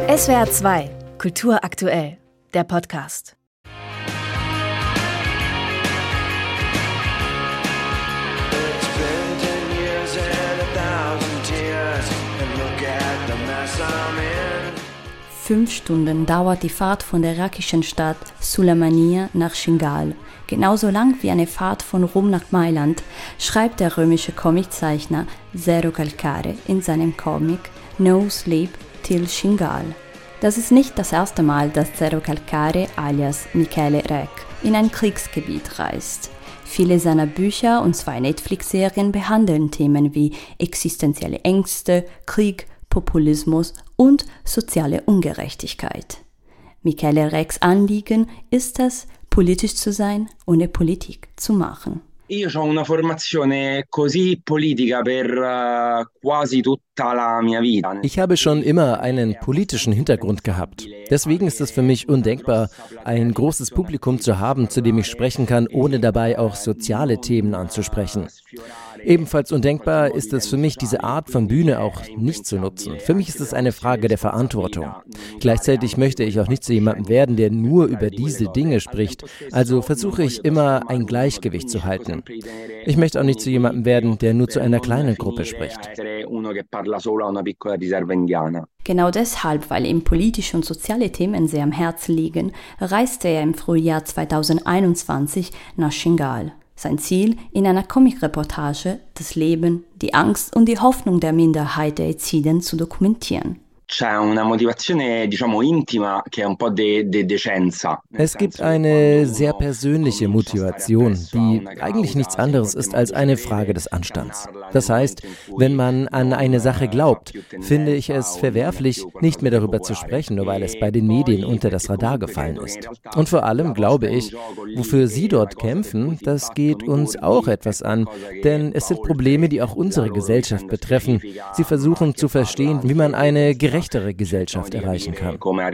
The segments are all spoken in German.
SWR 2, Kultur aktuell, der Podcast. Fünf Stunden dauert die Fahrt von der irakischen Stadt Sulaymaniyah nach Shingal. Genauso lang wie eine Fahrt von Rom nach Mailand, schreibt der römische Comiczeichner Zero Calcare in seinem Comic No Sleep Till Shingal. Das ist nicht das erste Mal, dass Zero Calcare alias Michele Rec in ein Kriegsgebiet reist. Viele seiner Bücher und 2 Netflix-Serien behandeln Themen wie existenzielle Ängste, Krieg, Populismus und soziale Ungerechtigkeit. Michele Recs Anliegen ist es, politisch zu sein, ohne Politik zu machen. Io ho una formazione così politica per quasi tutta la mia vita. Ich habe schon immer einen politischen Hintergrund gehabt. Deswegen ist es für mich undenkbar, ein großes Publikum zu haben, zu dem ich sprechen kann, ohne dabei auch soziale Themen anzusprechen. Ebenfalls undenkbar ist es für mich, diese Art von Bühne auch nicht zu nutzen. Für mich ist es eine Frage der Verantwortung. Gleichzeitig möchte ich auch nicht zu jemandem werden, der nur über diese Dinge spricht. Also versuche ich immer, ein Gleichgewicht zu halten. Ich möchte auch nicht zu jemandem werden, der nur zu einer kleinen Gruppe spricht. Genau deshalb, weil ihm politische und soziale Themen sehr am Herzen liegen, reiste er im Frühjahr 2021 nach Shingal. Sein Ziel, in einer Comic-Reportage das Leben, die Angst und die Hoffnung der Minderheit der Yaziden zu dokumentieren. Es gibt eine sehr persönliche Motivation, die eigentlich nichts anderes ist als eine Frage des Anstands. Das heißt, wenn man an eine Sache glaubt, finde ich es verwerflich, nicht mehr darüber zu sprechen, nur weil es bei den Medien unter das Radar gefallen ist. Und vor allem glaube ich, wofür Sie dort kämpfen, das geht uns auch etwas an, denn es sind Probleme, die auch unsere Gesellschaft betreffen. Sie versuchen zu verstehen, wie man eine gerechtere Gesellschaft erreichen kann.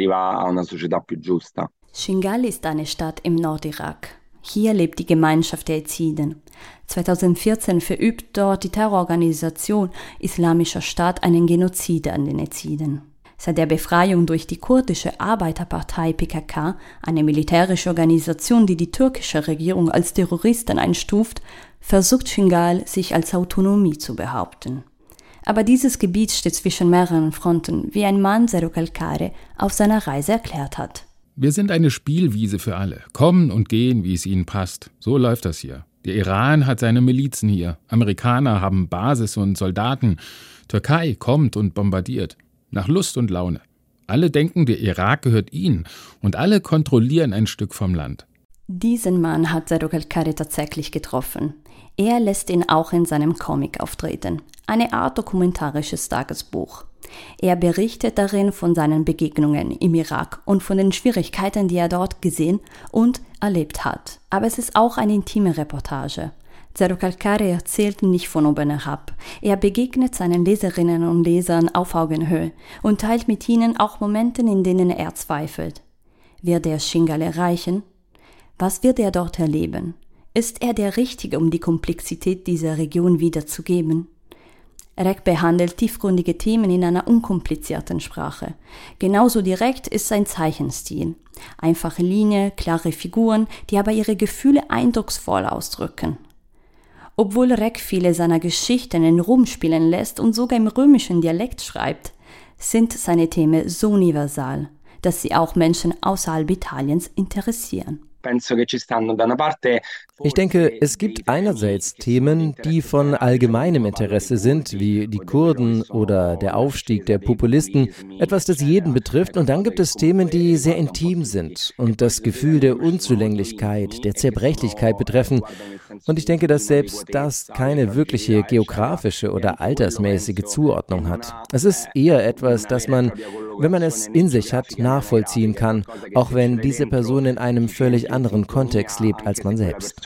Shingal ist eine Stadt im Nordirak. Hier lebt die Gemeinschaft der Yaziden. 2014 verübt dort die Terrororganisation Islamischer Staat einen Genozid an den Yaziden. Seit der Befreiung durch die kurdische Arbeiterpartei PKK, eine militärische Organisation, die die türkische Regierung als Terroristen einstuft, versucht Shingal, sich als Autonomie zu behaupten. Aber dieses Gebiet steht zwischen mehreren Fronten, wie ein Mann Zero Calcare auf seiner Reise erklärt hat. Wir sind eine Spielwiese für alle. Kommen und gehen, wie es ihnen passt. So läuft das hier. Der Iran hat seine Milizen hier. Amerikaner haben Basis und Soldaten. Türkei kommt und bombardiert. Nach Lust und Laune. Alle denken, der Irak gehört ihnen. Und alle kontrollieren ein Stück vom Land. Diesen Mann hat Zero Calcare tatsächlich getroffen. Er lässt ihn auch in seinem Comic auftreten. Eine Art dokumentarisches Tagesbuch. Er berichtet darin von seinen Begegnungen im Irak und von den Schwierigkeiten, die er dort gesehen und erlebt hat. Aber es ist auch eine intime Reportage. Zero Calcare erzählt nicht von oben herab. Er begegnet seinen Leserinnen und Lesern auf Augenhöhe und teilt mit ihnen auch Momente, in denen er zweifelt. Wird er Shingal erreichen? Was wird er dort erleben? Ist er der Richtige, um die Komplexität dieser Region wiederzugeben? Rec behandelt tiefgründige Themen in einer unkomplizierten Sprache. Genauso direkt ist sein Zeichenstil. Einfache Linien, klare Figuren, die aber ihre Gefühle eindrucksvoll ausdrücken. Obwohl Rec viele seiner Geschichten in Rom spielen lässt und sogar im römischen Dialekt schreibt, sind seine Themen so universal, dass sie auch Menschen außerhalb Italiens interessieren. Ich denke, es gibt einerseits Themen, die von allgemeinem Interesse sind, wie die Kurden oder der Aufstieg der Populisten, etwas, das jeden betrifft. Und dann gibt es Themen, die sehr intim sind und das Gefühl der Unzulänglichkeit, der Zerbrechlichkeit betreffen. Und ich denke, dass selbst das keine wirkliche geografische oder altersmäßige Zuordnung hat. Es ist eher etwas, das man, wenn man es in sich hat, nachvollziehen kann, auch wenn diese Person in einem völlig anderen Kontext lebt als man selbst.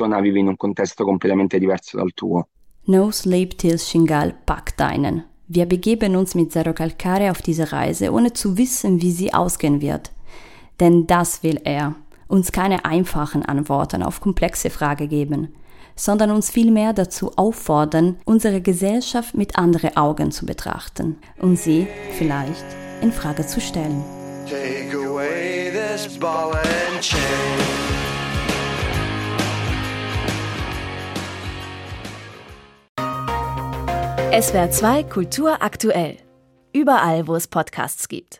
No Sleep Till Shingal packt einen. Wir begeben uns mit Zero Calcare auf diese Reise, ohne zu wissen, wie sie ausgehen wird. Denn das will er, uns keine einfachen Antworten auf komplexe Fragen geben, sondern uns vielmehr dazu auffordern, unsere Gesellschaft mit anderen Augen zu betrachten und sie vielleicht in Frage zu stellen. Take away this ball and chain. SWR 2 Kultur aktuell. Überall, wo es Podcasts gibt.